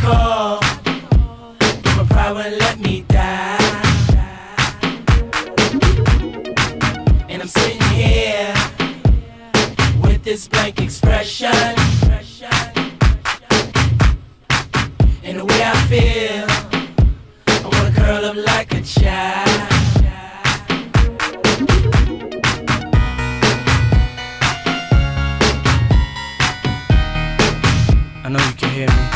call, but my pride wouldn't let me die. And I'm sitting here with this blank expression, and the way I feel, I wanna curl up like a child. I know you can hear me.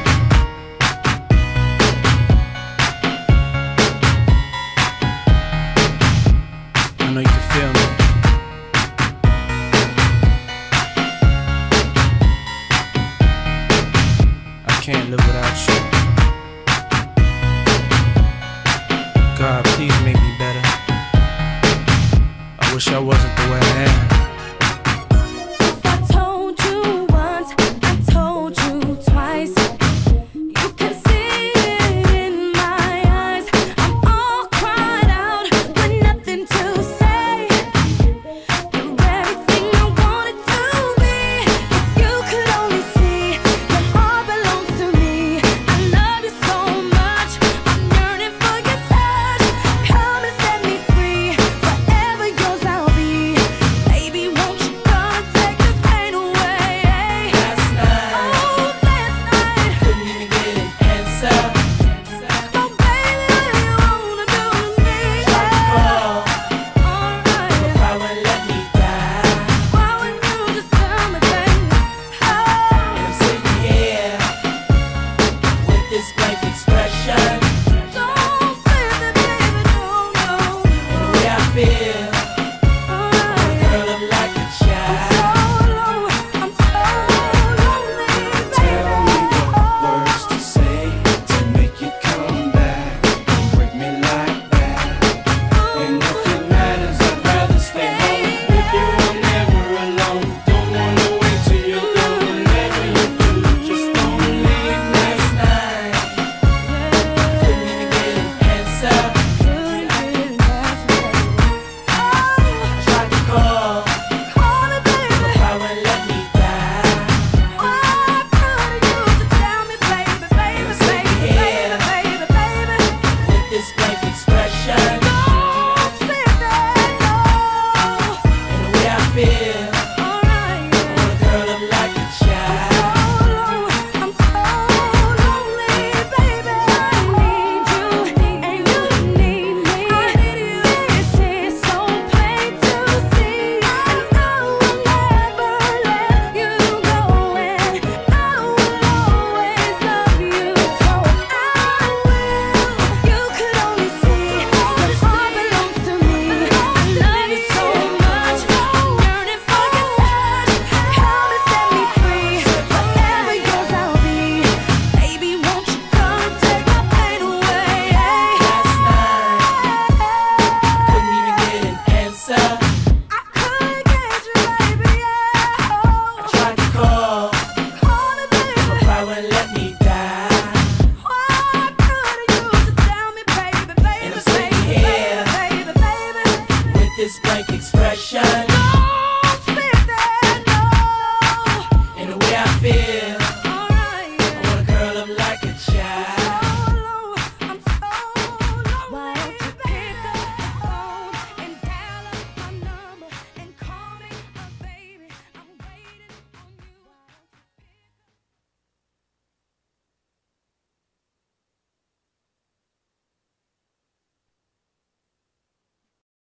I know you can feel me. I can't live without you.